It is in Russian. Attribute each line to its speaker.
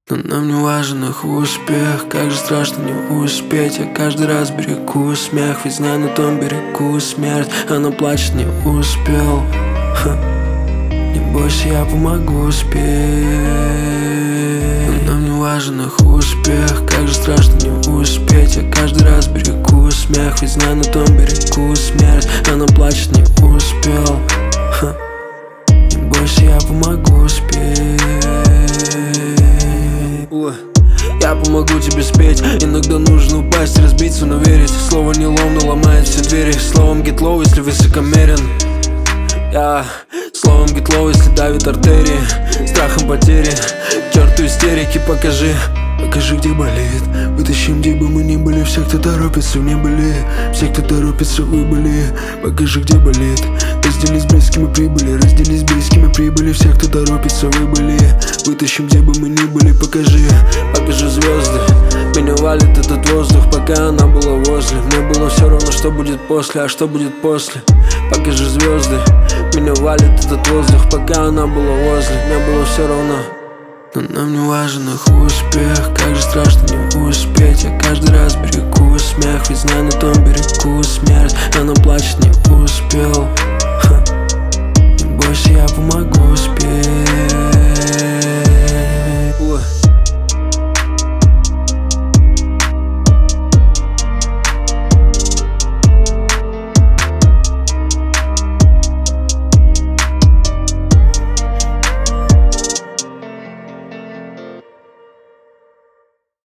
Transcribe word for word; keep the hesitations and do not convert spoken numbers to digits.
Speaker 1: Но нам не важен их успех, как же страшно не успеть. Я каждый раз берегу смех, ведь знаю, на том берегу смерть. Она плачет, не успел. Ха. Не бойся, я помогу успеть. Но нам не важен их успех, как же страшно не успеть. Я каждый раз берегу смех, ведь знаю, на том берегу смерть. Она плачет, не успел. Ха. Не бойся, я помогу успеть. Я помогу тебе спеть. Иногда нужно упасть и разбиться, но верить. Слово не ломно ломает все двери. Словом get low, если высокомерен. Я словом get low, если давит артерии. Страхом потери, к черту истерики, покажи. Покажи, где болит. Вытащим, где бы мы ни были. Все, кто торопится, не были. Все, кто торопится, вы были. Покажи, где болит. Разделись с близкими, прибыли. Разделись с близкими, прибыли. Все, кто торопится, вы были. Вытащим, где бы мы ни были. Покажи, покажи звезды. Меня валит этот воздух, пока она была возле. Мне было все равно, что будет после, а что будет после. Покажи звезды. Меня валит этот воздух, пока она была возле. Мне было все равно. Но нам не важен их успех, как же страшно не успеть. Я каждый раз берегу смех, ведь знаю, на том берегу смерть. Она плачет, не успел. Ха. Не бойся, я помогу успеть.